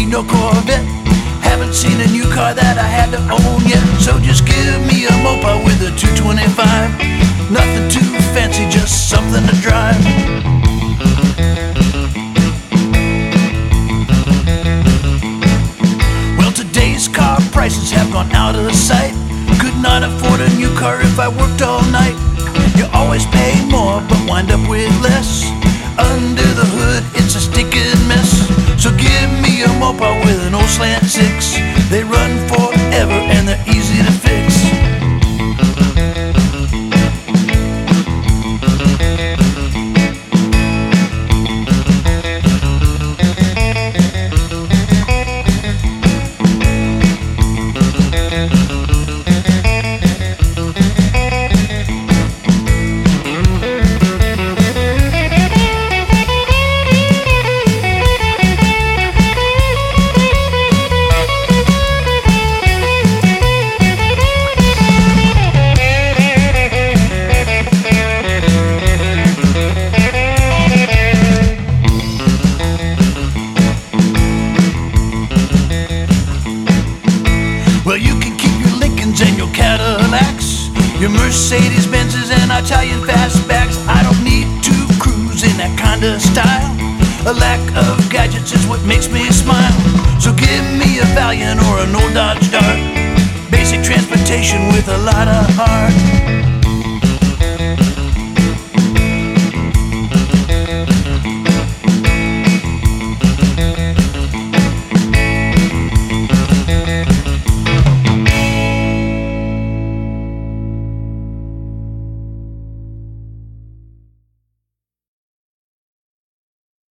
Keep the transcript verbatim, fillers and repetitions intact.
need no Corvette. Haven't seen a new car that I had to own yet. So just give me a Mopar with a two twenty-five. Nothing too fancy, just something to drive. Well, today's car prices have gone out of sight. Could not afford a new car if I worked all night. You always pay more but wind up with less. Under the hood it's a stinking mess. So give me a Mopar with an old slant six. They run forever and they're easy to fix. Well, you can keep your Lincolns and your Cadillacs, your Mercedes Benzes and Italian fastbacks. I don't need to cruise in that kind of style. A lack of gadgets is what makes me smile. So give me a Valiant or an old Dodge Dart. Basic transportation with a lot of heart.